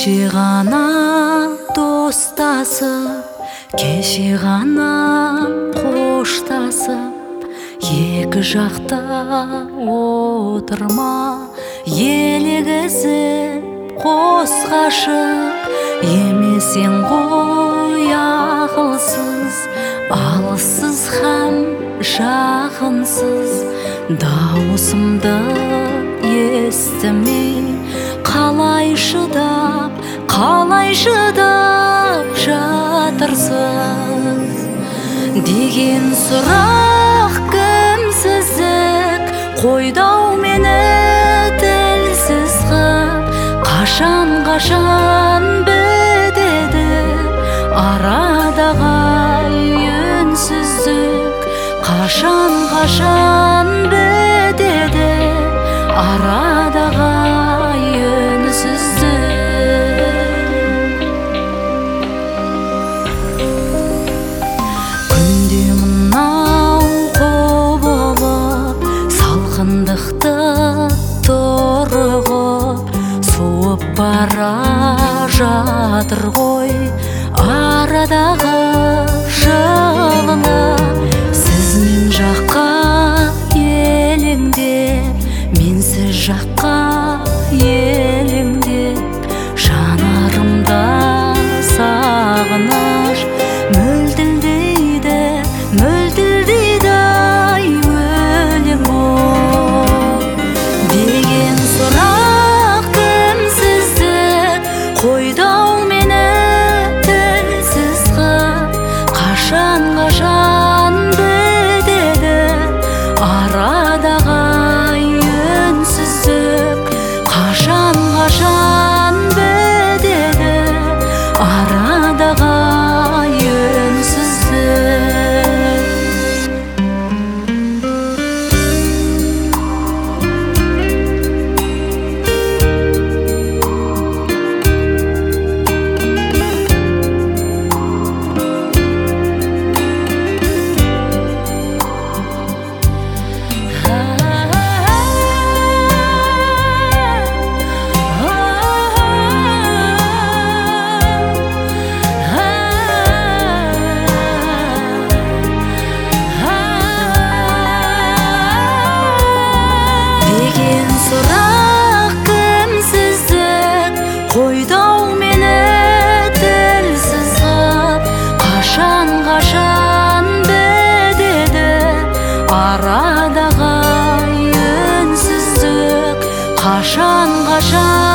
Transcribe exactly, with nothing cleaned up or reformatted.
Кеше ғана достасып, кеше ғана қоштасып, екі жақта отырма, елегізіп қос ғашық. Емесең ғой ақылсыз, алыссыз һәм жақынсыз. Дауысымды естімей, қалай шыдап, қалай шыдап жатырсыз деген сұрақ кімсіздік қойдау мені тілсіз қып. Қашан қашан бітеді арадағы үнсіздік, қашан қашан бітеді арадағы үнсіздік. Күнде мынау құбылып, салқындықты тұрғып, суып бара жатыр ғой арадағы жылылық. Сіз мен жаққа елеңдеп, мен сіз жаққа елеңдеп, жанарымда сағыныш мөлтілдейді, мөлтілдейді ай өлең болып деген сұрақ кімсіздік қойдау мені тілсіз қып. Қашан қашан бітеді арадағы үнсіздік, қашан қашан бітеді арадағы үнсіздік. Деген сұрақ кімсіздік қойдау мені тілсіз қып. Қашан қашан бітеді арадағы үнсіздік, қашан қашан